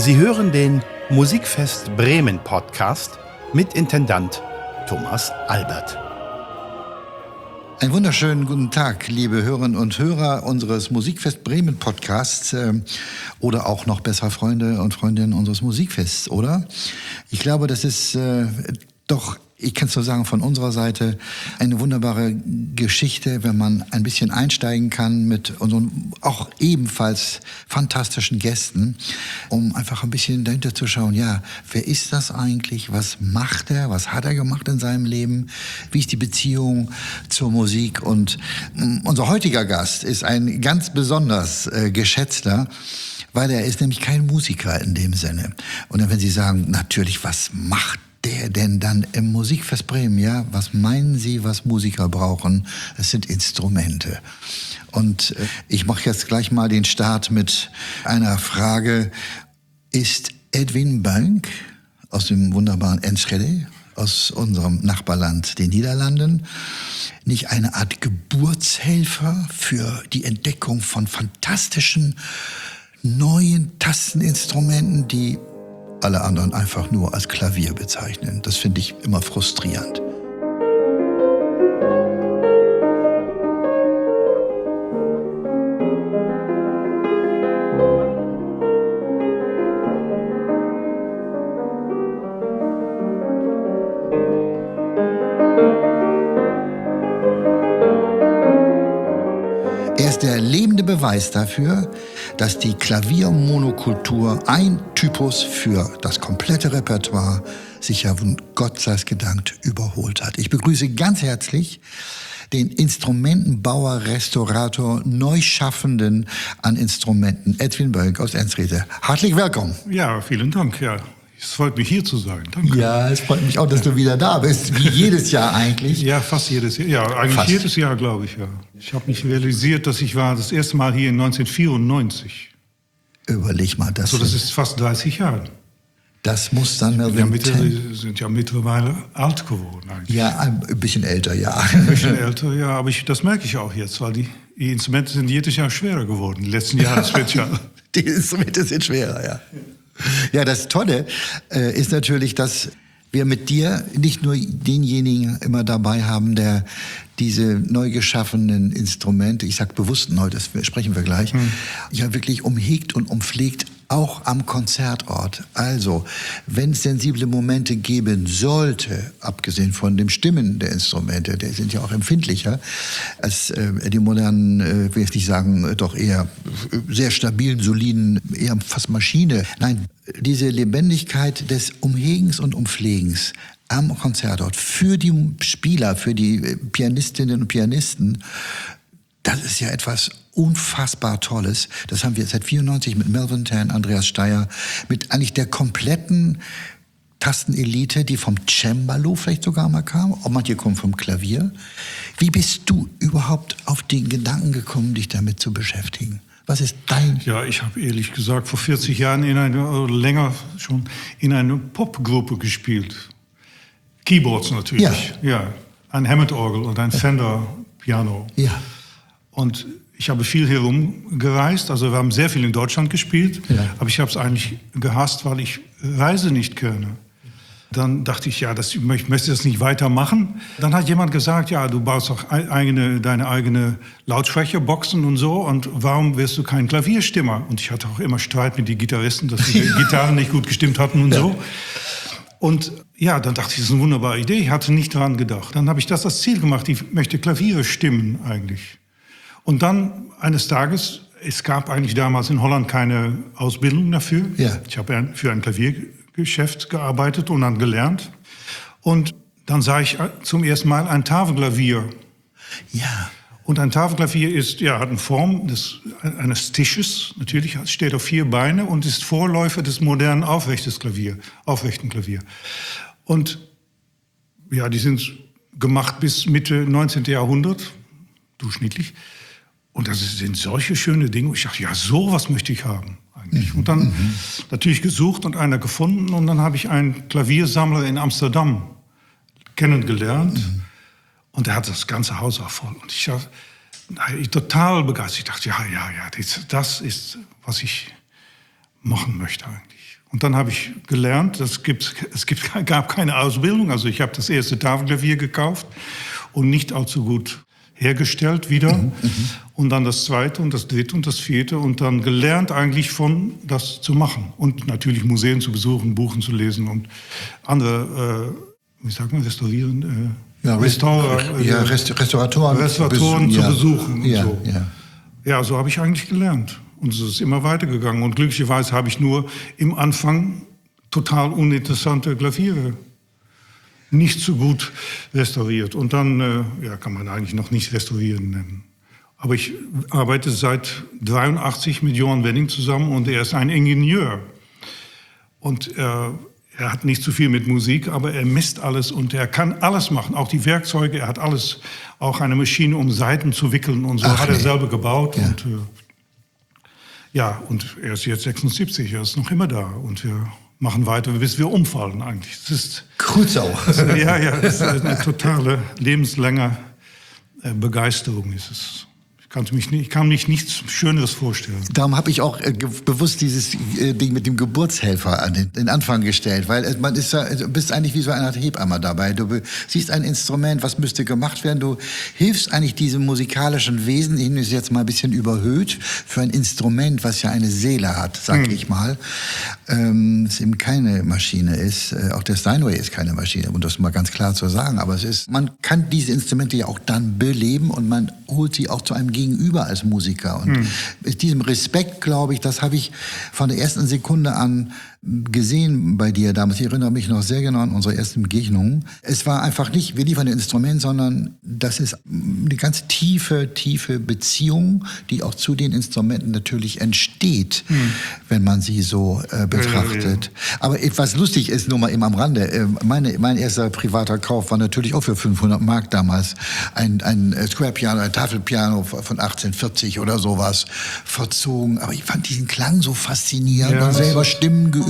Sie hören den Musikfest Bremen Podcast mit Intendant Thomas Albert. Einen wunderschönen guten Tag, liebe Hörerinnen und Hörer unseres Musikfest Bremen Podcasts oder auch noch besser Freunde und Freundinnen unseres Musikfests, oder? Ich glaube, das ist doch, ich kann es nur sagen, von unserer Seite eine wunderbare Geschichte, wenn man ein bisschen einsteigen kann mit unseren auch ebenfalls fantastischen Gästen, um einfach ein bisschen dahinter zu schauen, ja, wer ist das eigentlich, was macht er, was hat er gemacht in seinem Leben, wie ist die Beziehung zur Musik, und unser heutiger Gast ist ein ganz besonders geschätzter, weil er ist nämlich kein Musiker in dem Sinne. Und dann, wenn Sie sagen, natürlich, was macht der denn dann im Musikfest Bremen, ja? Was meinen Sie, was Musiker brauchen? Es sind Instrumente. Und ich mache jetzt gleich mal den Start mit einer Frage. Ist Edwin Bönk aus dem wunderbaren Enschede, aus unserem Nachbarland, den Niederlanden, nicht eine Art Geburtshelfer für die Entdeckung von fantastischen neuen Tasteninstrumenten, die alle anderen einfach nur als Klavier bezeichnen? Das finde ich immer frustrierend. Er ist der lebende Beweis dafür, dass die Klaviermonokultur ein Typus für das komplette Repertoire sich ja, Gott sei es gedankt, überholt hat. Ich begrüße ganz herzlich den Instrumentenbauer, Restaurator, Neuschaffenden an Instrumenten, Edwin Bönk aus Enschede. Hartlich willkommen. Ja, vielen Dank, ja. Es freut mich, hier zu sein. Danke. Ja, es freut mich auch, dass du wieder da bist, wie jedes Jahr eigentlich. Ja, fast jedes Jahr. Ja, eigentlich fast jedes Jahr, glaube ich, ja. Ich habe mich realisiert, dass ich war das erste Mal hier in 1994. Überleg mal, das ist fast 30 Jahre. Das muss dann sind ja mittlerweile alt geworden eigentlich. Ja, ein bisschen älter, ja. Ein bisschen älter, ja, aber das merke ich auch jetzt, weil die Instrumente sind jedes Jahr schwerer geworden. Die letzten Jahre, das wird ja... Die Instrumente sind schwerer, ja. Ja, das Tolle ist natürlich, dass wir mit dir nicht nur denjenigen immer dabei haben, der diese neu geschaffenen Instrumente, ich sag bewusst neu, das sprechen wir gleich, ja wirklich umhegt und umpflegt, auch am Konzertort. Also, wenn es sensible Momente geben sollte, abgesehen von dem Stimmen der Instrumente, die sind ja auch empfindlicher als die modernen, will ich nicht sagen, doch eher sehr stabilen, soliden, eher fast Maschine. Nein, diese Lebendigkeit des Umhegens und Umpflegens am Konzertort für die Spieler, für die Pianistinnen und Pianisten, das ist ja etwas unfassbar Tolles. Das haben wir seit 1994 mit Melvin Tan, Andreas Steyer, mit eigentlich der kompletten Tastenelite, die vom Cembalo vielleicht sogar mal kam. Auch manche kommen vom Klavier. Wie bist du überhaupt auf den Gedanken gekommen, dich damit zu beschäftigen? Was ist dein... Ja, ich habe ehrlich gesagt vor 40 Jahren länger schon in einer Popgruppe gespielt. Keyboards natürlich. Ja. Ein Hammond-Orgel und ein Fender-Piano. Ja. Und ich habe viel herumgereist, also wir haben sehr viel in Deutschland gespielt, aber ich habe es eigentlich gehasst, weil ich Reise nicht kenne. Dann dachte ich, ja, ich möchte das nicht weitermachen. Dann hat jemand gesagt, ja, du baust doch deine eigene Lautsprecherboxen und so, und warum wirst du kein Klavierstimmer? Und ich hatte auch immer Streit mit den Gitarristen, dass die Gitarren nicht gut gestimmt hatten und so. Und ja, dann dachte ich, das ist eine wunderbare Idee, ich hatte nicht daran gedacht. Dann habe ich das als Ziel gemacht, ich möchte Klaviere stimmen eigentlich. Und dann eines Tages, es gab eigentlich damals in Holland keine Ausbildung dafür. Ja. Ich habe für ein Klaviergeschäft gearbeitet und dann gelernt. Und dann sah ich zum ersten Mal ein Tafelklavier. Ja. Und ein Tafelklavier hat eine Form eines Tisches, natürlich, es steht auf 4 Beine und ist Vorläufer des modernen aufrechten Klavier. Und ja, die sind gemacht bis Mitte 19. Jahrhundert, durchschnittlich. Und das sind solche schöne Dinge. Ich dachte, ja, sowas möchte ich haben eigentlich. Und dann natürlich gesucht und einer gefunden. Und dann habe ich einen Klaviersammler in Amsterdam kennengelernt. Und der hat das ganze Haus auch voll. Und ich war total begeistert. Ich dachte, ja, das ist, was ich machen möchte eigentlich. Und dann habe ich gelernt, gab keine Ausbildung. Also ich habe das erste Tafelklavier gekauft und nicht allzu gut hergestellt wieder. Und dann das zweite und das dritte und das vierte. Und dann gelernt eigentlich von das zu machen. Und natürlich Museen zu besuchen, Buchen zu lesen und andere, wie sagt man, restaurieren? Restauratoren zu besuchen. Und so. Ja, so habe ich eigentlich gelernt. Und es ist immer weitergegangen. Und glücklicherweise habe ich nur im Anfang total uninteressante Klaviere nicht so gut restauriert. Und dann kann man eigentlich noch nicht restaurieren nennen. Aber ich arbeite seit 1983 mit Johan Wenning zusammen und er ist ein Ingenieur. Und er hat nicht so viel mit Musik, aber er misst alles und er kann alles machen. Auch die Werkzeuge, er hat alles, auch eine Maschine, um Saiten zu wickeln und so hat er selber gebaut. Ja. Und er ist jetzt 76, er ist noch immer da und wir machen weiter, bis wir umfallen eigentlich. Das ist Kurzau. Das ist eine totale lebenslange Begeisterung ist es. Ich kann mich nichts Schöneres vorstellen. Darum habe ich auch bewusst dieses Ding mit dem Geburtshelfer an den Anfang gestellt, weil man ist du bist eigentlich wie so eine Art Hebamme dabei. Du siehst ein Instrument, was müsste gemacht werden. Du hilfst eigentlich diesem musikalischen Wesen, ich ist jetzt mal ein bisschen überhöht, für ein Instrument, was ja eine Seele hat, sag ich mal. Es eben keine Maschine ist. Auch der Steinway ist keine Maschine, um das mal ganz klar zu sagen. Aber man kann diese Instrumente ja auch dann beleben und man holt sie auch zu einem Gegenüber als Musiker. Und mit diesem Respekt, glaube ich, das habe ich von der ersten Sekunde an gesehen bei dir damals. Ich erinnere mich noch sehr genau an unsere ersten Begegnungen. Es war einfach nicht, wir liefern ein Instrument, sondern das ist eine ganz tiefe Beziehung, die auch zu den Instrumenten natürlich entsteht, wenn man sie so betrachtet. Aber was lustig ist, nur mal eben am Rande, mein erster privater Kauf war natürlich auch für 500 Mark damals. Ein Square-Piano, ein Tafelpiano von 1840 oder sowas verzogen. Aber ich fand diesen Klang so faszinierend und selber Stimmen geübt.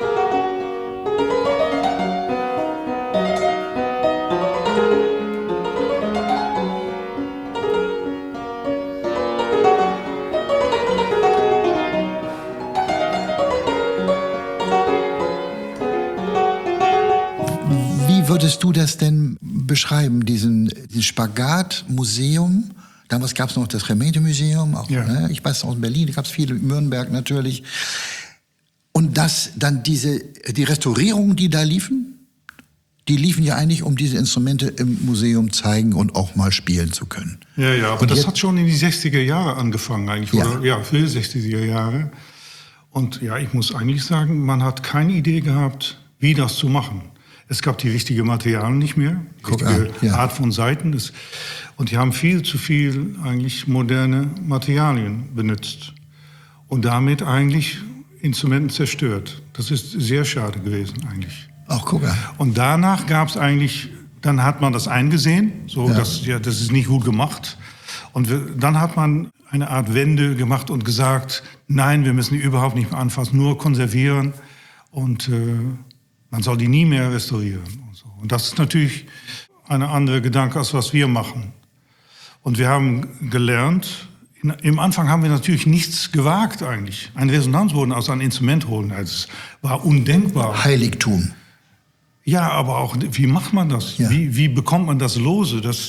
Wie würdest du das denn beschreiben, diesen Spagat-Museum? Damals gab es noch das Remente-Museum, ne? Ich weiß, aus Berlin, da gab es viele, in Nürnberg natürlich. Und dann die Restaurierungen, die da liefen, die liefen ja eigentlich, um diese Instrumente im Museum zeigen und auch mal spielen zu können. Ja, aber das hat schon in die 60er Jahre angefangen eigentlich, oder? Für 60er Jahre. Und ja, ich muss eigentlich sagen, man hat keine Idee gehabt, wie das zu machen. Es gab die richtigen Materialien nicht mehr, die richtige Art von Saiten. Und die haben viel zu viel eigentlich moderne Materialien benutzt. Und damit eigentlich Instrumenten zerstört. Das ist sehr schade gewesen eigentlich. Ach, guck mal. Und danach gab es eigentlich, dann hat man das eingesehen, das ist nicht gut gemacht. Und dann hat man eine Art Wende gemacht und gesagt, nein, wir müssen die überhaupt nicht mehr anfassen, nur konservieren und man soll die nie mehr restaurieren. Und das ist natürlich ein anderer Gedanke, als was wir machen. Und wir haben gelernt, im Anfang haben wir natürlich nichts gewagt eigentlich. Ein Resonanzboden aus einem Instrument holen, das war undenkbar. Heiligtum. Ja, aber auch, wie macht man das? Ja. Wie bekommt man das lose? Das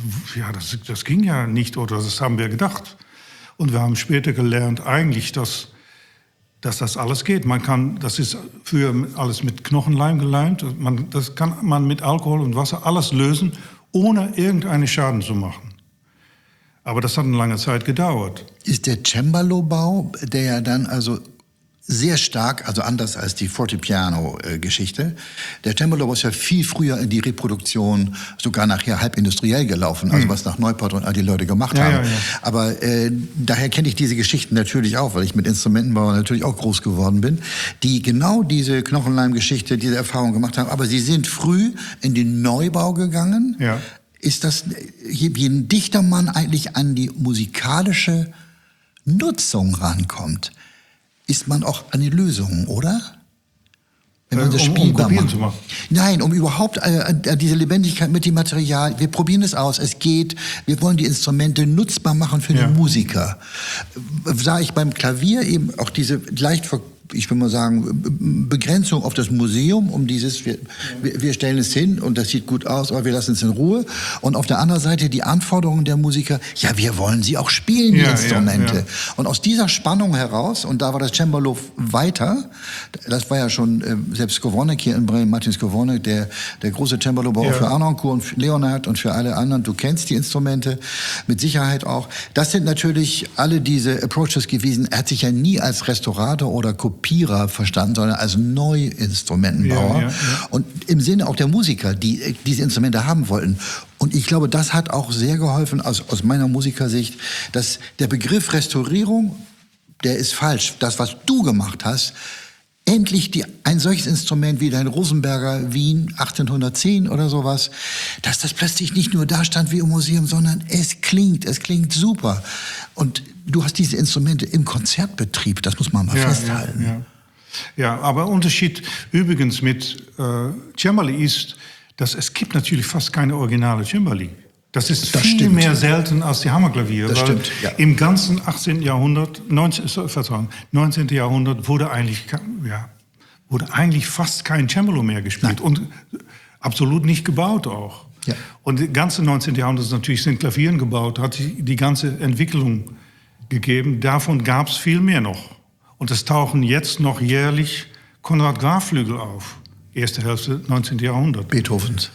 ging ja nicht, oder das haben wir gedacht. Und wir haben später gelernt eigentlich, dass das alles geht. Das ist früher alles mit Knochenleim geleimt. Das kann man mit Alkohol und Wasser alles lösen, ohne irgendeinen Schaden zu machen. Aber das hat eine lange Zeit gedauert. Ist der Cembalo-Bau, der ja dann also sehr stark, also anders als die Fortepiano-Geschichte, der Cembalo ist ja viel früher in die Reproduktion, sogar nachher halb industriell gelaufen, also was nach Neuport und all die Leute gemacht haben. Ja. Aber daher kenne ich diese Geschichten natürlich auch, weil ich mit Instrumentenbauern natürlich auch groß geworden bin, die genau diese Knochenleim-Geschichte, diese Erfahrung gemacht haben. Aber sie sind früh in den Neubau gegangen. Ja. Ist das, je dichter man eigentlich an die musikalische Nutzung rankommt, ist man auch an die Lösungen, oder? Wenn man das spielbar macht. Zu machen. Nein, um überhaupt diese Lebendigkeit mit dem Material, wir probieren es aus, es geht, wir wollen die Instrumente nutzbar machen für den Musiker. Sah ich beim Klavier eben auch diese leicht ich will mal sagen, Begrenzung auf das Museum, um dieses, wir stellen es hin und das sieht gut aus, aber wir lassen es in Ruhe. Und auf der anderen Seite die Anforderungen der Musiker, ja, wir wollen sie auch spielen, die Instrumente. Ja. Und aus dieser Spannung heraus, und da war das Cembalo weiter, das war ja schon selbst Skowronek hier in Bremen, Martin Skowronek, der große Cembalo-Bauer für Arnoncourt und für Leonhard und für alle anderen. Du kennst die Instrumente mit Sicherheit auch. Das sind natürlich alle diese Approaches gewesen. Er hat sich ja nie als Restaurator oder Kopierer verstanden, sondern als Neuinstrumentenbauer. Ja. Und im Sinne auch der Musiker, die diese Instrumente haben wollten. Und ich glaube, das hat auch sehr geholfen, aus meiner Musikersicht, dass der Begriff Restaurierung, der ist falsch. Das, was du gemacht hast, endlich ein solches Instrument wie dein Rosenberger Wien 1810 oder sowas, dass das plötzlich nicht nur da stand wie im Museum, sondern es klingt super. Und du hast diese Instrumente im Konzertbetrieb, das muss man mal festhalten. Ja, aber Unterschied übrigens mit Cembali ist, dass es gibt natürlich fast keine originale Cembali. Das viel mehr selten als die Hammerklavier. Das stimmt, ja. Im ganzen 19. Jahrhundert wurde eigentlich fast kein Cembalo mehr gespielt. Nein. Und absolut nicht gebaut auch. Ja. Und das ganze 19. Jahrhundert natürlich sind Klavieren gebaut, hat die ganze Entwicklung gegeben. Davon gab es viel mehr noch. Und es tauchen jetzt noch jährlich Konrad Graf-Flügel auf. Erste Hälfte 19. Jahrhundert. Beethovens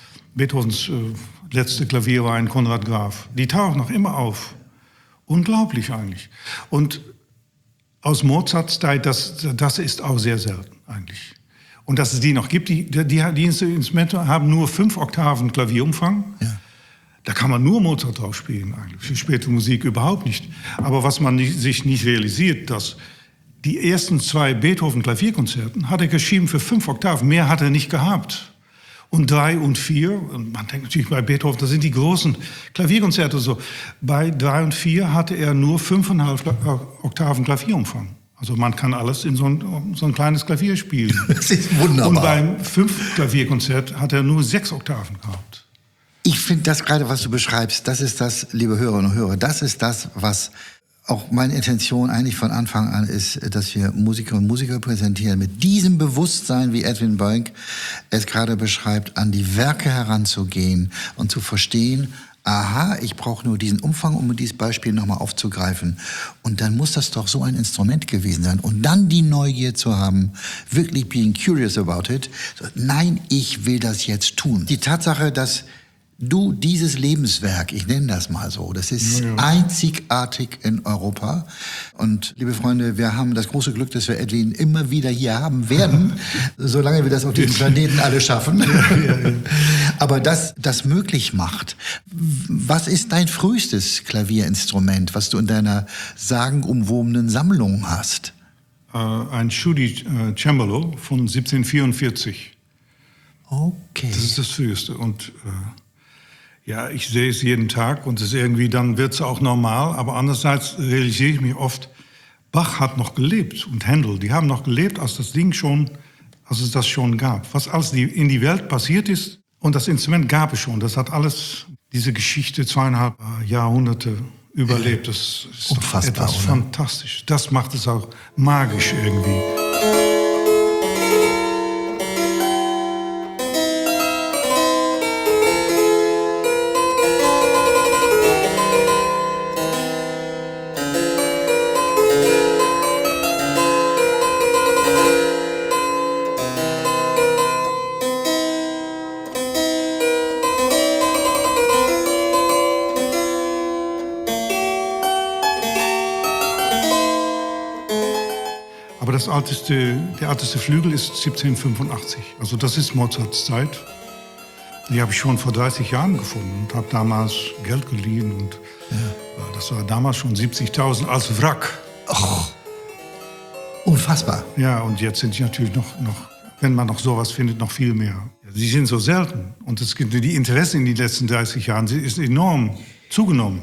letzte Klavier war ein Konrad Graf. Die tauchen noch immer auf. Unglaublich eigentlich. Und aus Mozarts Zeit, das ist auch sehr selten eigentlich. Und dass es die noch gibt, die Instrumente haben nur 5 Oktaven Klavierumfang. Ja. Da kann man nur Mozart drauf spielen eigentlich. Für späte Musik überhaupt nicht. Aber was man sich nicht realisiert, dass die ersten 2 Beethoven-Klavierkonzerten hat er geschrieben für 5 Oktaven. Mehr hat er nicht gehabt. Und 3 und 4, und man denkt natürlich bei Beethoven, das sind die großen Klavierkonzerte so. Bei 3 und 4 hatte er nur 5,5 Oktaven Klavierumfang. Also man kann alles in so ein kleines Klavier spielen. Das ist wunderbar. Und beim 5. Klavierkonzert hat er nur 6 Oktaven gehabt. Ich finde das gerade, was du beschreibst, das ist das, liebe Hörerinnen und Hörer, das ist das, was auch meine Intention eigentlich von Anfang an ist, dass wir Musikerinnen und Musiker präsentieren, mit diesem Bewusstsein, wie Edwin Bönck es gerade beschreibt, an die Werke heranzugehen und zu verstehen, aha, ich brauche nur diesen Umfang, um dieses Beispiel nochmal aufzugreifen. Und dann muss das doch so ein Instrument gewesen sein. Und dann die Neugier zu haben, wirklich being curious about it. Nein, ich will das jetzt tun. Die Tatsache, dass du dieses Lebenswerk, ich nenne das mal so, das ist einzigartig in Europa. Und liebe Freunde, wir haben das große Glück, dass wir Edwin immer wieder hier haben werden, solange wir das auf diesem Planeten alle schaffen. Aber das möglich macht. Was ist dein frühestes Klavierinstrument, was du in deiner sagenumwobenen Sammlung hast? Ein Tschudi Cembalo von 1744. Okay. Das ist das früheste. Und ja, ich sehe es jeden Tag und es irgendwie, dann wird es auch normal. Aber andererseits realisiere ich mich oft, Bach hat noch gelebt und Händel, die haben noch gelebt, als es das schon gab. Was alles in die Welt passiert ist und das Instrument gab es schon. Das hat alles, diese Geschichte 2,5 Jahrhunderte überlebt. Das ist unfassbar, etwas fantastisch. Das macht es auch magisch irgendwie. Aber der älteste Flügel ist 1785. Also das ist Mozarts Zeit. Die habe ich schon vor 30 Jahren gefunden und habe damals Geld geliehen. Und das war damals schon 70.000 als Wrack. Oh, unfassbar. Ja, und jetzt sind die natürlich noch, wenn man noch sowas findet, noch viel mehr. Sie sind so selten. Und die Interesse in den letzten 30 Jahren ist enorm zugenommen.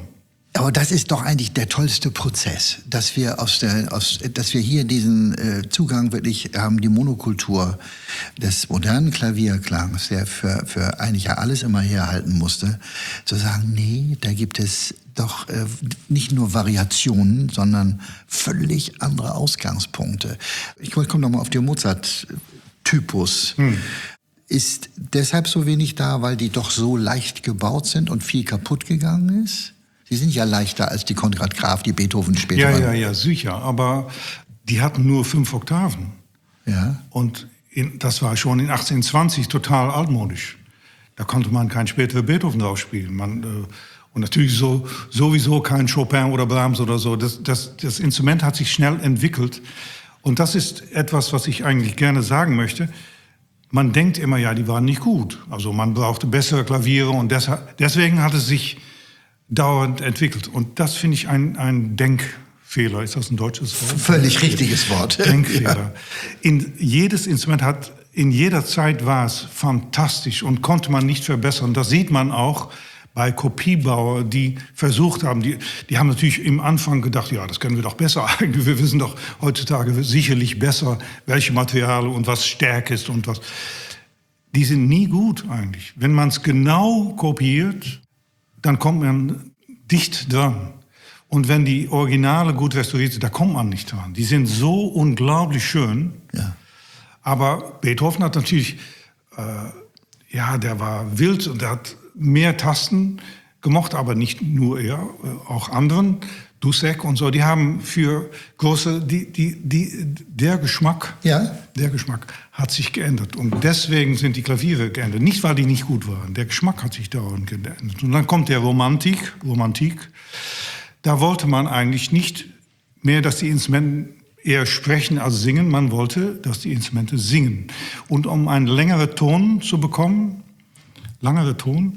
Aber das ist doch eigentlich der tollste Prozess, dass wir dass wir hier diesen Zugang wirklich haben, die Monokultur des modernen Klavierklangs, der für eigentlich ja alles immer herhalten musste, zu sagen, nee, da gibt es doch nicht nur Variationen, sondern völlig andere Ausgangspunkte. Ich komme nochmal auf den Mozart-Typus. Ist deshalb so wenig da, weil die doch so leicht gebaut sind und viel kaputt gegangen ist? Die sind ja leichter als die Konrad Graf, die Beethoven später waren. Ja, sicher. Aber die hatten nur 5 Oktaven. Ja. Und das war schon in 1820 total altmodisch. Da konnte man kein späterer Beethoven drauf spielen. Und natürlich sowieso kein Chopin oder Brahms oder so. Das Instrument hat sich schnell entwickelt. Und das ist etwas, was ich eigentlich gerne sagen möchte. Man denkt immer, ja, die waren nicht gut. Also man brauchte bessere Klaviere und deswegen hat es sich dauernd entwickelt. Und das finde ich ein Denkfehler. Ist das ein deutsches Wort? Völlig richtiges Wort. Denkfehler. Ja. Jedes Instrument in jeder Zeit war es fantastisch und konnte man nicht verbessern. Das sieht man auch bei Kopiebauer, die versucht haben, die haben natürlich im Anfang gedacht, ja, das können wir doch besser eigentlich. Wir wissen doch heutzutage sicherlich besser, welche Materialien und was Stärke ist und was. Die sind nie gut eigentlich. Wenn man es genau kopiert, dann kommt man dicht dran. Und wenn die Originale gut restauriert sind, da kommt man nicht dran. Die sind so unglaublich schön. Ja. Aber Beethoven hat natürlich, der war wild und der hat mehr Tasten gemocht, aber nicht nur er, auch anderen, Dussek und so, die haben für große, der Geschmack hat sich geändert. Und deswegen sind die Klaviere geändert. Nicht, weil die nicht gut waren. Der Geschmack hat sich dauernd geändert. Und dann kommt der Romantik. Da wollte man eigentlich nicht mehr, dass die Instrumente eher sprechen als singen. Man wollte, dass die Instrumente singen. Und um einen längeren Ton zu bekommen, längere Ton,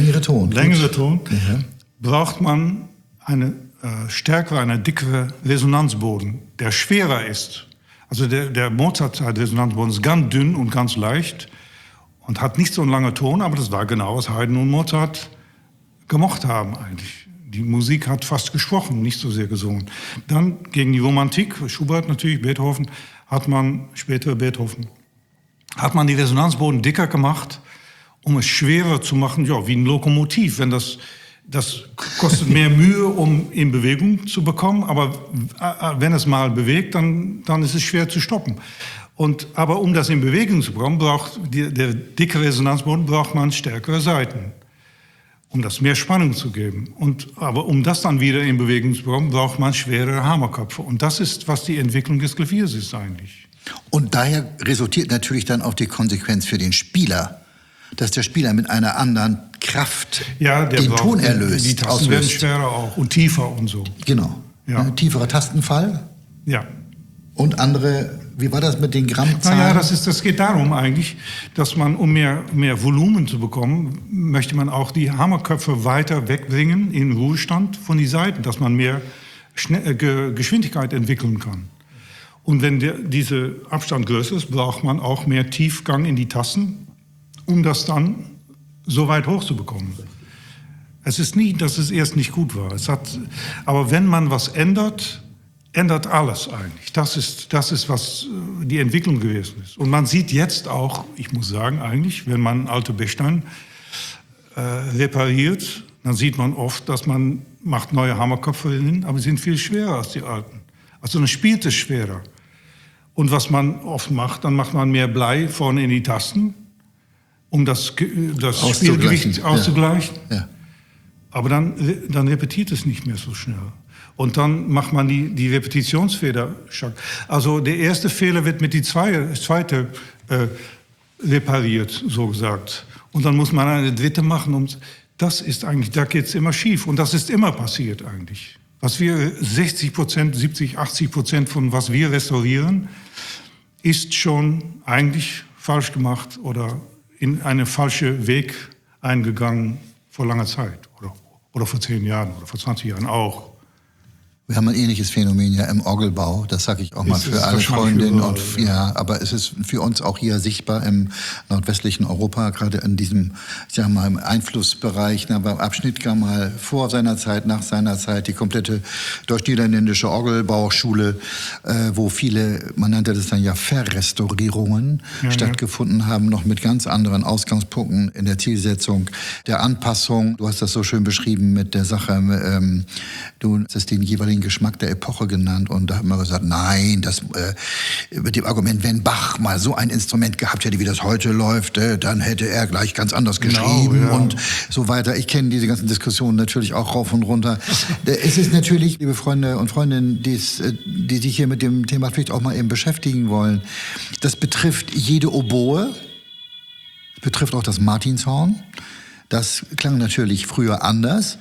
braucht man eine stärkere, dickere Resonanzboden, der schwerer ist. Also der Mozart-Resonanzboden ist ganz dünn und ganz leicht und hat nicht so einen langen Ton, aber das war genau, was Haydn und Mozart gemocht haben eigentlich. Die Musik hat fast gesprochen, nicht so sehr gesungen. Dann gegen die Romantik, Schubert natürlich, Beethoven, hat man die Resonanzboden dicker gemacht, um es schwerer zu machen, ja, wie ein Lokomotiv. Wenn das kostet mehr Mühe, um in Bewegung zu bekommen, aber wenn es mal bewegt, dann ist es schwer zu stoppen. Aber um das in Bewegung zu bekommen, braucht der dicke Resonanzboden braucht man stärkere Saiten, um das mehr Spannung zu geben. Aber um das dann wieder in Bewegung zu bekommen, braucht man schwerere Hammerköpfe. Und das ist, was die Entwicklung des Klaviers ist eigentlich. Und daher resultiert natürlich dann auch die Konsequenz für den Spieler, dass der Spieler mit einer anderen Kraft den Ton erlöst. Die Tasten werden schwerer auch und tiefer und so. Genau. Ja. Tieferer Tastenfall. Ja. Und andere, wie war das mit den Grammzahlen? Naja, das geht darum eigentlich, dass man, um mehr Volumen zu bekommen, möchte man auch die Hammerköpfe weiter wegbringen in Ruhestand von den Saiten, dass man mehr Geschwindigkeit entwickeln kann. Und wenn dieser Abstand größer ist, braucht man auch mehr Tiefgang in die Tasten, um das dann so weit hoch zu bekommen. Es ist nicht, dass es erst nicht gut war. Aber wenn man was ändert alles eigentlich. Das ist, was die Entwicklung gewesen ist. Und man sieht jetzt auch, ich muss sagen eigentlich, wenn man alte Bechstein repariert, dann sieht man oft, dass man macht neue Hammerköpfe hin, aber sie sind viel schwerer als die alten. Also dann spielt es schwerer. Und was man oft macht, dann macht man mehr Blei vorne in die Tasten, um das Spielgewicht auszugleichen. Ja. Aber dann repetiert es nicht mehr so schnell. Und dann macht man die Repetitionsfeder. Also der erste Fehler wird mit die zweite repariert, so gesagt. Und dann muss man eine dritte machen. Das ist eigentlich, da geht es immer schief. Und das ist immer passiert eigentlich. Was wir 60%, 70%, 80% von was wir restaurieren, ist schon eigentlich falsch gemacht oder in einen falschen Weg eingegangen vor langer Zeit. Oder vor 10 Jahren oder vor 20 Jahren auch. Wir haben ein ähnliches Phänomen ja im Orgelbau, das sage ich auch mal für alle Freundinnen und aber es ist für uns auch hier sichtbar im nordwestlichen Europa, gerade in diesem, ich sag mal, im Einflussbereich. Beim Abschnitt kam mal vor seiner Zeit, nach seiner Zeit die komplette deutsch-niederländische Orgelbauschule, wo viele, man nannte das dann ja Verrestaurierungen stattgefunden haben, noch mit ganz anderen Ausgangspunkten in der Zielsetzung, der Anpassung. Du hast das so schön beschrieben mit der Sache, du hast den jeweiligen Geschmack der Epoche genannt und da haben wir gesagt, nein, das mit dem Argument, wenn Bach mal so ein Instrument gehabt hätte, wie das heute läuft, dann hätte er gleich ganz anders geschrieben und so weiter. Ich kenne diese ganzen Diskussionen natürlich auch rauf und runter. Es ist natürlich, liebe Freunde und Freundinnen, die sich hier mit dem Thema vielleicht auch mal eben beschäftigen wollen, das betrifft jede Oboe, betrifft auch das Martinshorn. Das klang natürlich früher anders.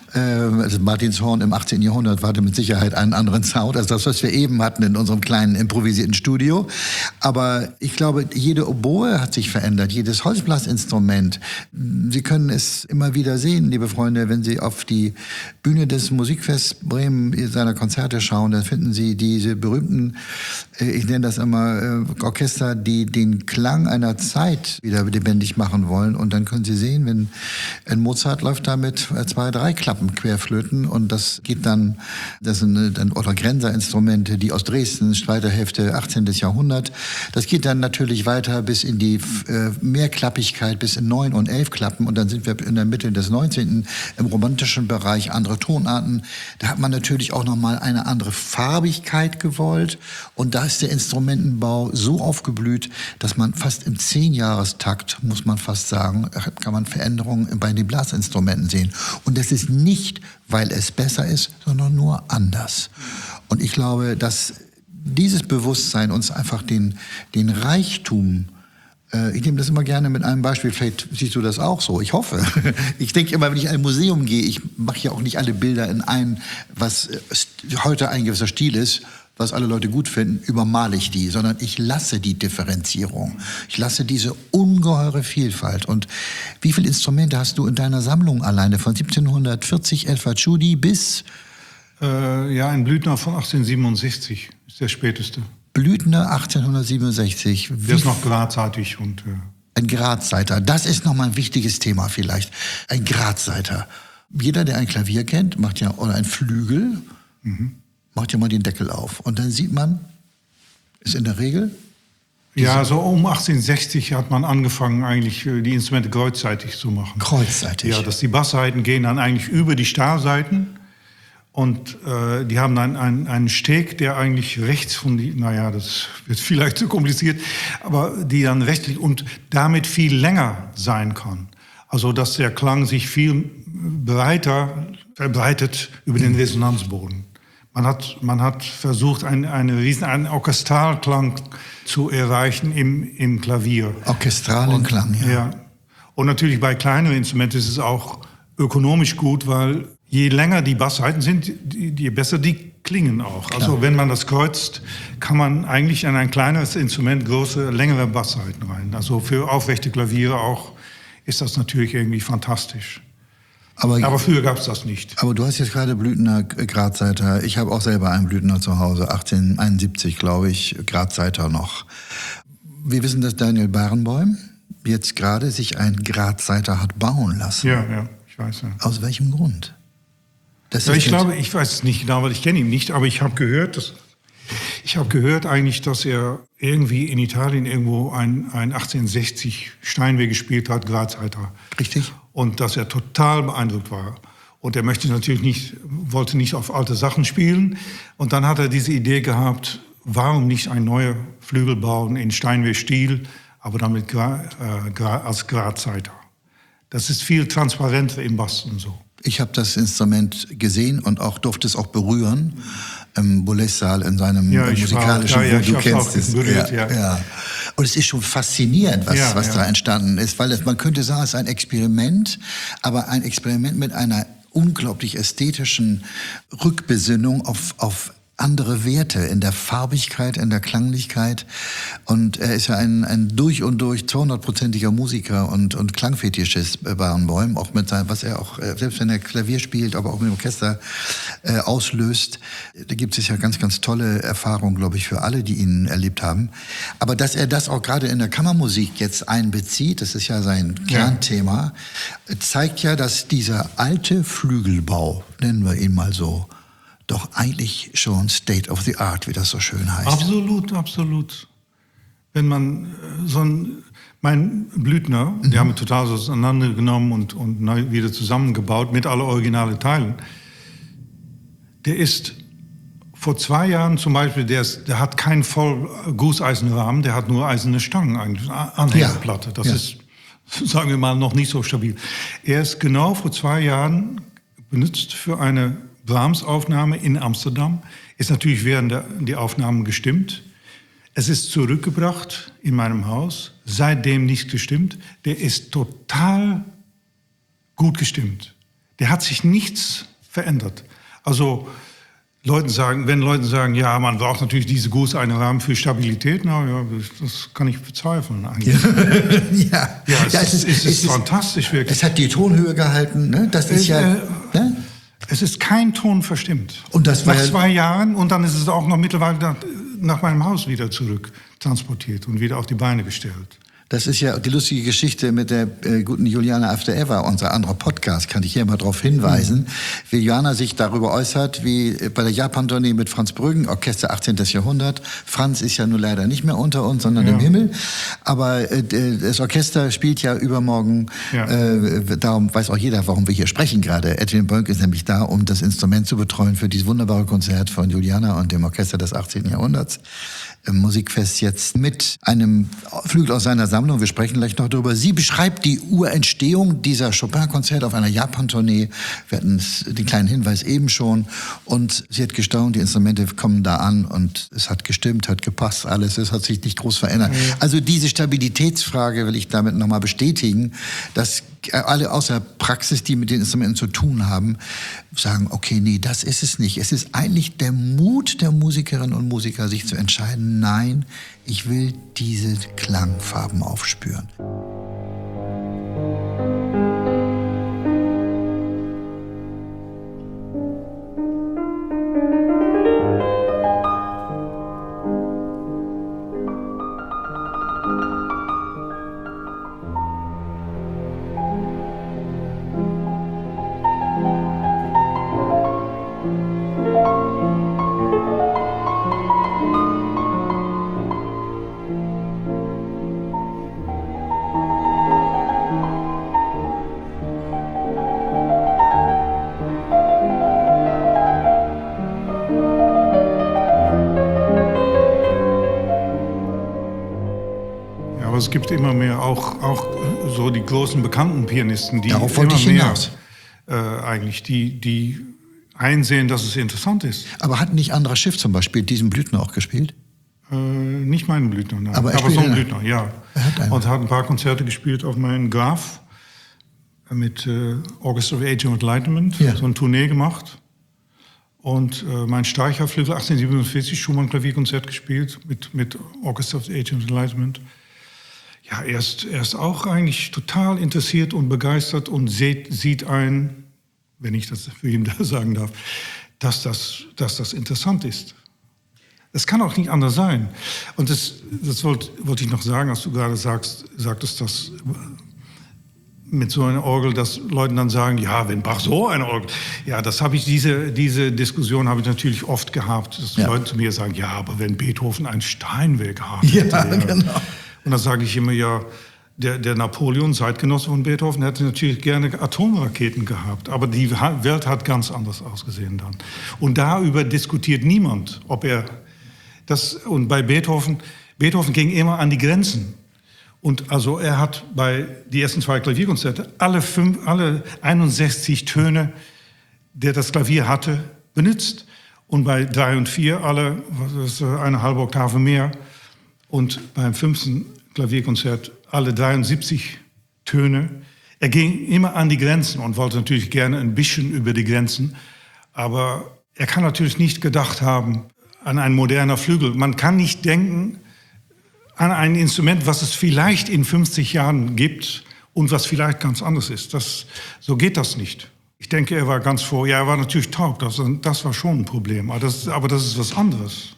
Also Martinshorn im 18. Jahrhundert hatte mit Sicherheit einen anderen Sound als das, was wir eben hatten in unserem kleinen improvisierten Studio. Aber ich glaube, jede Oboe hat sich verändert, jedes Holzblasinstrument. Sie können es immer wieder sehen, liebe Freunde, wenn Sie auf die Bühne des Musikfests Bremen seiner Konzerte schauen, dann finden Sie diese berühmten, ich nenne das immer Orchester, die den Klang einer Zeit wieder lebendig machen wollen. Und dann können Sie sehen, wenn ein Mozart läuft da mit 2, 3 Klappen querflöten und das geht dann, das sind dann oder Grenzer-Instrumente, die aus Dresden, zweite Hälfte 18. Jahrhundert. Das geht dann natürlich weiter bis in die Mehrklappigkeit, bis in 9 und 11 Klappen und dann sind wir in der Mitte des 19. im romantischen Bereich, andere Tonarten. Da hat man natürlich auch nochmal eine andere Farbigkeit gewollt und da ist der Instrumentenbau so aufgeblüht, dass man fast im 10-Jahrestakt, muss man fast sagen, kann man Veränderungen bei den Blasinstrumenten sehen. Und das ist nicht, weil es besser ist, sondern nur anders. Und ich glaube, dass dieses Bewusstsein uns einfach den Reichtum, ich nehme das immer gerne mit einem Beispiel, vielleicht siehst du das auch so, ich hoffe. Ich denke immer, wenn ich in ein Museum gehe, ich mache ja auch nicht alle Bilder in einem, was heute ein gewisser Stil ist, was alle Leute gut finden, übermale ich die, sondern ich lasse die Differenzierung. Ich lasse diese ungeheure Vielfalt. Und wie viele Instrumente hast du in deiner Sammlung alleine? Von 1740 El Facciudi bis? Ein Blüthner von 1867 ist der späteste. Blüthner 1867. Der ist noch gradseiter und... Ein Gradseiter, das ist nochmal ein wichtiges Thema vielleicht. Ein Gradseiter. Jeder, der ein Klavier kennt, macht ja, oder ein Flügel, macht ja mal den Deckel auf. Und dann sieht man, ist in der Regel... Ja, so um 1860 hat man angefangen, eigentlich die Instrumente kreuzseitig zu machen. Kreuzseitig? Ja, dass die Bassseiten gehen dann eigentlich über die Stahlseiten. Und die haben dann einen Steg, der eigentlich rechts von die... Naja, das wird vielleicht zu kompliziert. Aber die dann rechtlich und damit viel länger sein kann. Also, dass der Klang sich viel breiter verbreitet über den Resonanzboden. Man hat versucht, einen Orchestralklang zu erreichen im Klavier. Orchestralen Klang, ja. Und natürlich bei kleineren Instrumenten ist es auch ökonomisch gut, weil je länger die Bassseiten sind, je besser die klingen auch. Klar. Also wenn man das kreuzt, kann man eigentlich in ein kleineres Instrument große, längere Bassseiten rein. Also für aufrechte Klaviere auch ist das natürlich irgendwie fantastisch. Aber früher gab es das nicht. Aber du hast jetzt gerade Blüthner Gradseiter. Ich habe auch selber einen Blüthner zu Hause, 1871, glaube ich, Gradseiter noch. Wir wissen, dass Daniel Barenboim jetzt gerade sich einen Gradseiter hat bauen lassen. Ja, ich weiß. Ja. Aus welchem Grund? Ich weiß es nicht genau, weil ich kenne ihn nicht, aber ich habe gehört, eigentlich, dass er irgendwie in Italien irgendwo ein 1860 Steinway gespielt hat, Gradseiter. Richtig. Und dass er total beeindruckt war. Und er wollte nicht auf alte Sachen spielen. Und dann hat er diese Idee gehabt, warum nicht ein neuer Flügel bauen in Steinway-Stil, aber dann als Gradseiter. Das ist viel transparenter im Bass und so. Ich habe das Instrument gesehen und durfte es auch berühren im Boulez-Saal in seinem musikalischen, du kennst es. Berührt, ja. Und es ist schon faszinierend, was da entstanden ist, weil man könnte sagen, es ist ein Experiment, aber ein Experiment mit einer unglaublich ästhetischen Rückbesinnung auf andere Werte in der Farbigkeit, in der Klanglichkeit. Und er ist ja ein durch und durch 200-prozentiger Musiker und Klangfetischist bei Barenboim, auch mit seinem, was er auch, selbst wenn er Klavier spielt, aber auch mit dem Orchester auslöst. Da gibt es ja ganz, ganz tolle Erfahrungen, glaube ich, für alle, die ihn erlebt haben. Aber dass er das auch gerade in der Kammermusik jetzt einbezieht, das ist ja sein Kernthema, zeigt ja, dass dieser alte Flügelbau, nennen wir ihn mal so, doch eigentlich schon State of the Art, wie das so schön heißt. Absolut, absolut. Wenn man mein Blüthner, die haben wir total auseinandergenommen und neu wieder zusammengebaut mit alle originalen Teilen. Der ist vor 2 Jahren zum Beispiel, der hat keinen voll Gusseisenrahmen, der hat nur eiserne Stangen, eigentlich Anhängerplatte. Das ist, sagen wir mal, noch nicht so stabil. Er ist genau vor 2 Jahren benutzt für eine Brahms-Aufnahme in Amsterdam. Ist natürlich während die Aufnahmen gestimmt. Es ist zurückgebracht in meinem Haus, seitdem nicht gestimmt. Der ist total gut gestimmt. Der hat sich nichts verändert. Also wenn Leute sagen, ja, man braucht natürlich diese Gusseisenrahmen für Stabilität, das kann ich bezweifeln eigentlich. Es ist fantastisch wirklich. Es hat die Tonhöhe gehalten, ne? Das ist ne? Es ist kein Ton verstimmt. Und das war nach 2 Jahren und dann ist es auch noch mittlerweile nach meinem Haus wieder zurück transportiert und wieder auf die Beine gestellt. Das ist ja die lustige Geschichte mit der guten Juliana After Ever, unser anderer Podcast, kann ich hier mal darauf hinweisen, wie Juliana sich darüber äußert, wie bei der Japan-Tournee mit Franz Brüggen, Orchester 18. Jahrhundert. Franz ist ja nun leider nicht mehr unter uns, sondern im Himmel. Aber das Orchester spielt ja übermorgen, darum weiß auch jeder, warum wir hier sprechen gerade. Edwin Bönk ist nämlich da, um das Instrument zu betreuen für dieses wunderbare Konzert von Juliana und dem Orchester des 18. Jahrhunderts. Musikfest jetzt mit einem Flügel aus seiner Sammlung. Wir sprechen gleich noch darüber. Sie beschreibt die Urentstehung dieser Chopin-Konzerte auf einer Japan-Tournee. Wir hatten den kleinen Hinweis eben schon. Und sie hat gestaunt, die Instrumente kommen da an und es hat gestimmt, hat gepasst, alles. Es hat sich nicht groß verändert. Also diese Stabilitätsfrage will ich damit nochmal bestätigen, dass alle außer Praxis, die mit den Instrumenten zu tun haben, sagen, okay, nee, das ist es nicht. Es ist eigentlich der Mut der Musikerinnen und Musiker, sich zu entscheiden, nein, ich will diese Klangfarben aufspüren. Aber es gibt immer mehr, auch so die großen bekannten Pianisten, die darauf wollte ich hinaus. Eigentlich, die einsehen, dass es interessant ist. Aber hat nicht Andras Schiff zum Beispiel diesen Blüthner auch gespielt? Nicht meinen Blüthner, nein. Aber so einen Blüthner, ja. Und hat ein paar Konzerte gespielt auf meinen Graf mit Orchestra of Age and Enlightenment, so eine Tournee gemacht. Und mein Streicherflügel 1847 Schumann-Klavierkonzert gespielt mit Orchestra of Age and Enlightenment. Ja, er ist auch eigentlich total interessiert und begeistert und sieht ein, wenn ich das für ihn da sagen darf, dass das interessant ist. Es kann auch nicht anders sein. Und das wollte ich noch sagen, als du gerade sagtest, dass mit so einer Orgel, dass Leute dann sagen, ja, wenn Bach so eine Orgel... Ja, diese Diskussion habe ich natürlich oft gehabt, dass Leute zu mir sagen, ja, aber wenn Beethoven ein Steinweg gehabt hätte... Ja, genau. Und dann sage ich immer, ja, der Napoleon, Zeitgenosse von Beethoven, hätte natürlich gerne Atomraketen gehabt. Aber die Welt hat ganz anders ausgesehen dann. Und darüber diskutiert niemand, ob er das... Und bei Beethoven ging immer an die Grenzen. Und also er hat bei die ersten 2 Klavierkonzerte alle 61 Töne, der das Klavier hatte, benutzt. Und bei 3 und 4 alle, eine halbe Oktave mehr. Und beim 5. Klavierkonzert alle 73 Töne. Er ging immer an die Grenzen und wollte natürlich gerne ein bisschen über die Grenzen. Aber er kann natürlich nicht gedacht haben an einen modernen Flügel. Man kann nicht denken an ein Instrument, was es vielleicht in 50 Jahren gibt und was vielleicht ganz anders ist. So geht das nicht. Ich denke, er war ganz froh. Ja, er war natürlich taub, das war schon ein Problem. Aber das ist was anderes.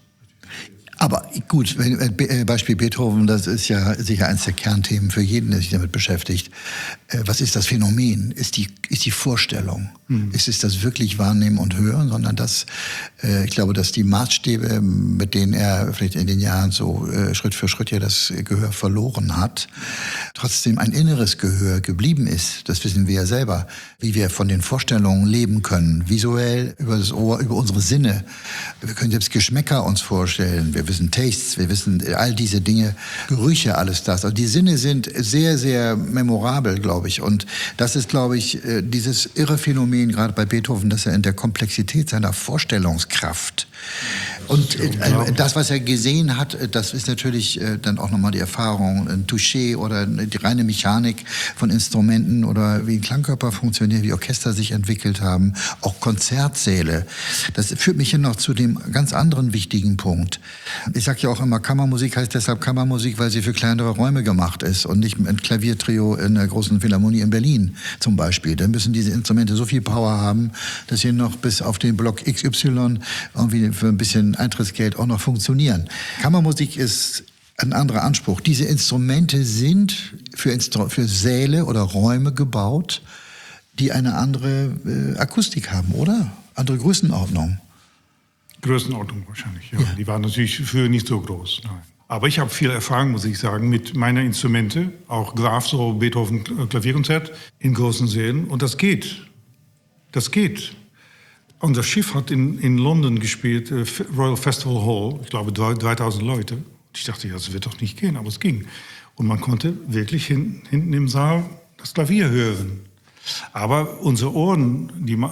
Aber gut, Beispiel Beethoven, das ist ja sicher eines der Kernthemen für jeden, der sich damit beschäftigt. Was ist das Phänomen? Ist die Vorstellung? Ist es das wirklich Wahrnehmen und Hören? Sondern ich glaube, dass die Maßstäbe, mit denen er vielleicht in den Jahren so Schritt für Schritt ja das Gehör verloren hat, trotzdem ein inneres Gehör geblieben ist. Das wissen wir ja selber, wie wir von den Vorstellungen leben können. Visuell, über das Ohr, über unsere Sinne. Wir können selbst Geschmäcker uns vorstellen. Wir wissen Tastes, wir wissen all diese Dinge, Gerüche, alles das. Also die Sinne sind sehr, sehr memorabel, glaube ich. Und das ist, glaube ich, dieses irre Phänomen, gerade bei Beethoven, dass er in der Komplexität seiner Vorstellungskraft und das, was er gesehen hat, das ist natürlich dann auch nochmal die Erfahrung, ein Touché oder die reine Mechanik von Instrumenten oder wie ein Klangkörper funktioniert, wie Orchester sich entwickelt haben, auch Konzertsäle. Das führt mich hin noch zu dem ganz anderen wichtigen Punkt. Ich sage ja auch immer, Kammermusik heißt deshalb Kammermusik, weil sie für kleinere Räume gemacht ist und nicht ein Klaviertrio in der großen Philharmonie in Berlin zum Beispiel. Dann müssen diese Instrumente so viel Power haben, dass sie noch bis auf den Block XY irgendwie für ein bisschen Eintrittsgeld auch noch funktionieren. Kammermusik ist ein anderer Anspruch. Diese Instrumente sind für Säle oder Räume gebaut, die eine andere Akustik haben, oder? Andere Größenordnung. Größenordnung wahrscheinlich, ja. Die waren natürlich früher nicht so groß, nein. Aber ich habe viel Erfahrung, muss ich sagen, mit meinen Instrumente, auch Graf, so Beethoven Klavierkonzert in großen Sälen. Und das geht. Das geht. Unser Schiff hat in London gespielt, Royal Festival Hall, ich glaube 3000 Leute. Ich dachte, ja, das wird doch nicht gehen, aber es ging. Und man konnte wirklich hinten im Saal das Klavier hören. Aber unsere Ohren, die Ohren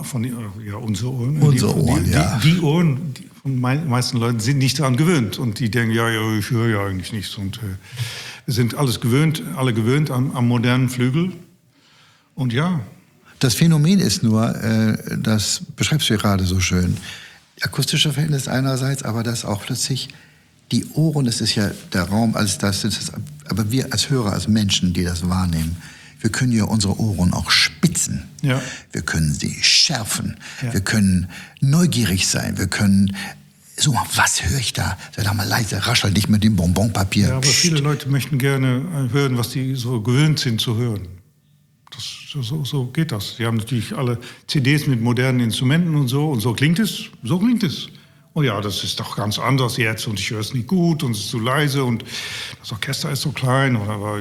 von den meisten Leuten sind nicht daran gewöhnt. Und die denken, ja, ich höre ja eigentlich nichts. Und wir sind alle gewöhnt am modernen Flügel. Und ja. Das Phänomen ist nur, das beschreibst du gerade so schön, akustische Verhältnis einerseits, aber das auch plötzlich die Ohren, das ist ja der Raum als das, aber wir als Hörer, als Menschen, die das wahrnehmen, wir können ja unsere Ohren auch spitzen. Ja. Wir können sie schärfen. Ja. Wir können neugierig sein. Wir können so, was höre ich da? Sei doch mal leise, raschel nicht mit dem Bonbonpapier. Ja, aber viele Leute möchten gerne hören, was die so gewöhnt sind zu hören. So geht das. Die haben natürlich alle CDs mit modernen Instrumenten und so klingt es. So klingt es. Oh ja, das ist doch ganz anders jetzt und ich höre es nicht gut und es ist zu leise und das Orchester ist so klein. Aber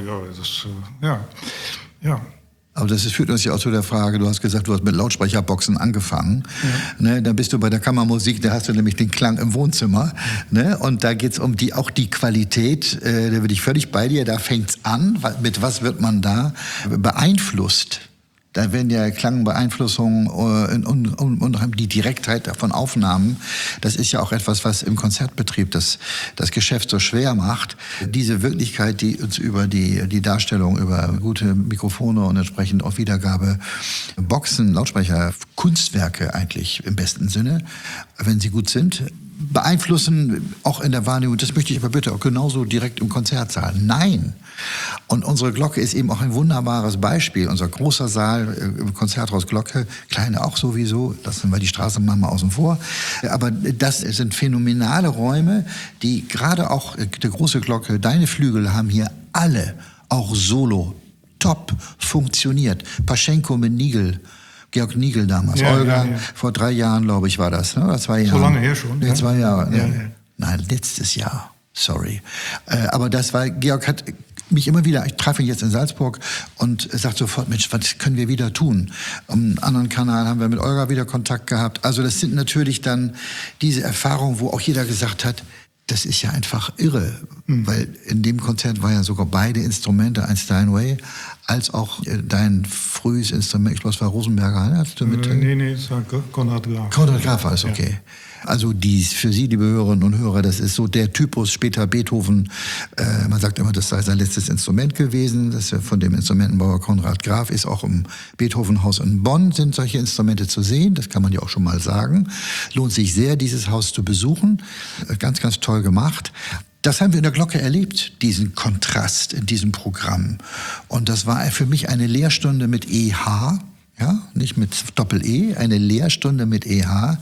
ja. Aber das führt uns ja auch zu der Frage, du hast gesagt, du hast mit Lautsprecherboxen angefangen. Ja. Ne, dann bist du bei der Kammermusik, da hast du nämlich den Klang im Wohnzimmer. Ne, und da geht's um auch die Qualität, da bin ich völlig bei dir, da fängt's an. Mit was wird man da beeinflusst? Da werden ja Klangbeeinflussungen und die Direktheit von Aufnahmen, das ist ja auch etwas, was im Konzertbetrieb das Geschäft so schwer macht. Diese Wirklichkeit, die uns über die Darstellung, über gute Mikrofone und entsprechend auch Wiedergabe, Boxen, Lautsprecher, Kunstwerke eigentlich im besten Sinne, wenn sie gut sind, beeinflussen, auch in der Wahrnehmung. Das möchte ich aber bitte auch genauso direkt im Konzertsaal. Nein. Und unsere Glocke ist eben auch ein wunderbares Beispiel. Unser großer Saal im Konzerthaus Glocke, kleine auch sowieso, lassen wir die Straßenbahn mal außen vor. Aber das sind phänomenale Räume, die gerade auch die große Glocke, deine Flügel haben hier alle, auch solo, top funktioniert. Paschenko mit Nigel. Georg Nigel damals, ja, Olga, ja. Vor 3 Jahren, glaube ich, war das, ne? Oder 2 Jahre. So lange her schon. Ja, 2 Jahre. Ja. Nein, letztes Jahr, sorry. Aber das war, Georg hat mich immer wieder, ich traf ihn jetzt in Salzburg und sagt sofort, Mensch, was können wir wieder tun? Am anderen Kanal haben wir mit Olga wieder Kontakt gehabt. Also das sind natürlich dann diese Erfahrungen, wo auch jeder gesagt hat, das ist ja einfach irre, Weil in dem Konzert war ja sogar beide Instrumente, ein Steinway, als auch dein frühes Instrument, ich glaube, es war Rosenberger. Hast du mit, nee, es war Konrad Graf. Konrad Graf war es, okay. Ja. Also für Sie, liebe Hörerinnen und Hörer, das ist so der Typus später Beethoven. Man sagt immer, das sei sein letztes Instrument gewesen. Das von dem Instrumentenbauer Konrad Graf ist auch im Beethovenhaus in Bonn sind solche Instrumente zu sehen. Das kann man ja auch schon mal sagen. Lohnt sich sehr, dieses Haus zu besuchen. Ganz, ganz toll gemacht. Das haben wir in der Glocke erlebt, diesen Kontrast in diesem Programm. Und das war für mich eine Lehrstunde mit EH. Ja, nicht mit Doppel-E, eine Lehrstunde mit EH,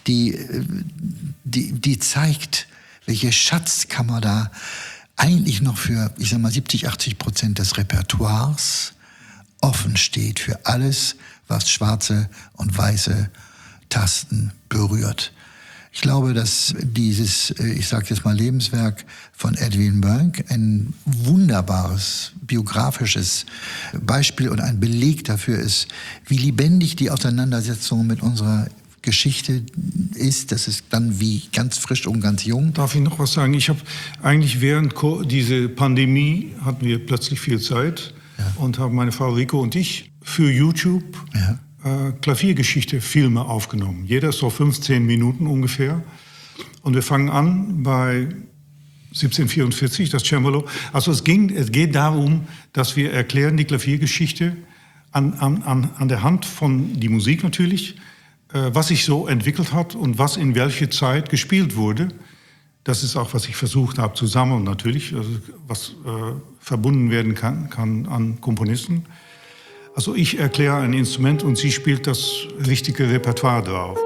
die zeigt, welche Schatzkammer da eigentlich noch für, 70-80% des Repertoires offen steht für alles, was schwarze und weiße Tasten berührt. Ich glaube, dass dieses, ich sage jetzt mal Lebenswerk von Edwin Bönck ein wunderbares biografisches Beispiel und ein Beleg dafür ist, wie lebendig die Auseinandersetzung mit unserer Geschichte ist. Das ist dann wie ganz frisch und ganz jung. Darf ich noch was sagen? Ich habe eigentlich während dieser Pandemie hatten wir plötzlich viel Zeit und haben meine Frau Rico und ich für YouTube Klaviergeschichte-Filme aufgenommen. Jeder ist so 15 Minuten ungefähr. Und wir fangen an bei 1744, das Cembalo. Also es geht darum, dass wir erklären die Klaviergeschichte an der Hand von die Musik natürlich, was sich so entwickelt hat und was in welche Zeit gespielt wurde. Das ist auch, was ich versucht habe zu sammeln natürlich, also was verbunden werden kann an Komponisten. Also ich erkläre ein Instrument und sie spielt das richtige Repertoire drauf.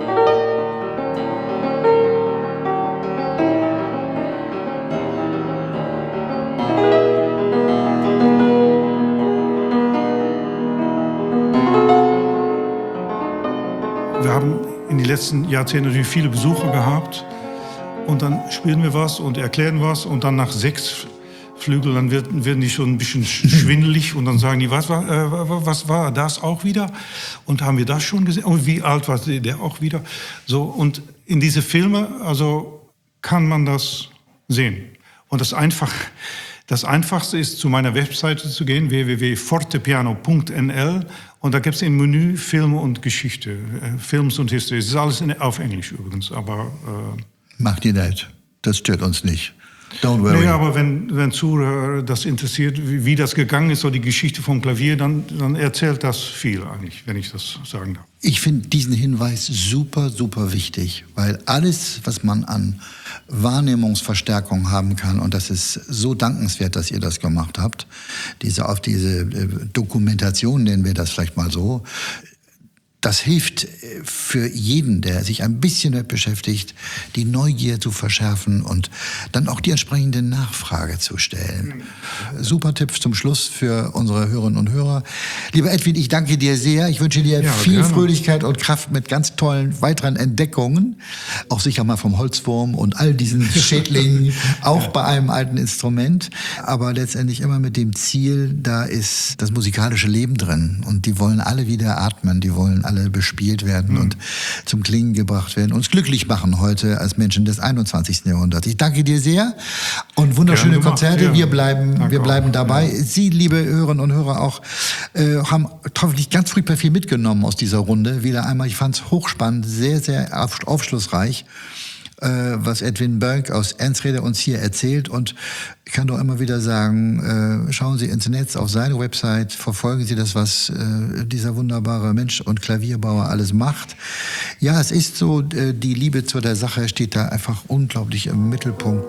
Wir haben in den letzten Jahrzehnten natürlich viele Besucher gehabt und dann spielen wir was und erklären was und dann nach 6 Flügel, dann werden die schon ein bisschen schwindelig und dann sagen die, was war das auch wieder? Und haben wir das schon gesehen? Und wie alt war der auch wieder? So, und in diese Filme, also kann man das sehen. Und das Einfachste ist, zu meiner Webseite zu gehen, www.fortepiano.nl, und da gibt es im Menü Filme und Geschichte, Films und History. Das ist alles auf Englisch übrigens, aber... Macht ihr nicht. Das stört uns nicht. Don't worry. Nee, aber wenn Zuhörer das interessiert, wie das gegangen ist, so die Geschichte vom Klavier, dann erzählt das viel eigentlich, wenn ich das sagen darf. Ich finde diesen Hinweis super, super wichtig, weil alles, was man an Wahrnehmungsverstärkung haben kann, und das ist so dankenswert, dass ihr das gemacht habt, diese Dokumentation, nennen wir das vielleicht mal so, das hilft für jeden, der sich ein bisschen damit beschäftigt, die Neugier zu verschärfen und dann auch die entsprechende Nachfrage zu stellen. Super Tipp zum Schluss für unsere Hörerinnen und Hörer. Lieber Edwin, ich danke dir sehr. Ich wünsche dir viel gerne. Fröhlichkeit und Kraft mit ganz tollen weiteren Entdeckungen. Auch sicher mal vom Holzwurm und all diesen Schädlingen, auch bei einem alten Instrument. Aber letztendlich immer mit dem Ziel, da ist das musikalische Leben drin. Und die wollen alle wieder atmen, die wollen alle bespielt werden und zum Klingen gebracht werden, uns glücklich machen heute als Menschen des 21. Jahrhunderts. Ich danke dir sehr und wunderschöne Konzerte. Wir bleiben dabei. Ja. Sie, liebe Hörerinnen und Hörer, auch haben hoffentlich ganz furchtbar viel mitgenommen aus dieser Runde. Wieder einmal, ich fand es hochspannend, sehr, sehr aufschlussreich, was Edwin Bönck aus Enschede uns hier erzählt. Und ich kann doch immer wieder sagen, schauen Sie ins Netz, auf seine Website, verfolgen Sie das, was dieser wunderbare Mensch und Klavierbauer alles macht. Ja, es ist so, die Liebe zu der Sache steht da einfach unglaublich im Mittelpunkt.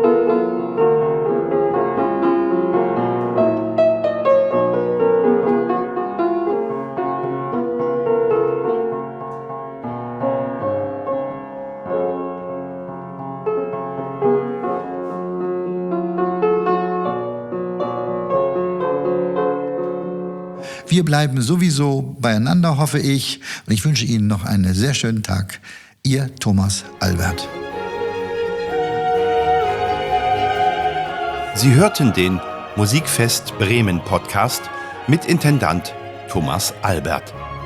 Wir bleiben sowieso beieinander, hoffe ich. Und ich wünsche Ihnen noch einen sehr schönen Tag. Ihr Thomas Albert. Sie hörten den Musikfest Bremen Podcast mit Intendant Thomas Albert.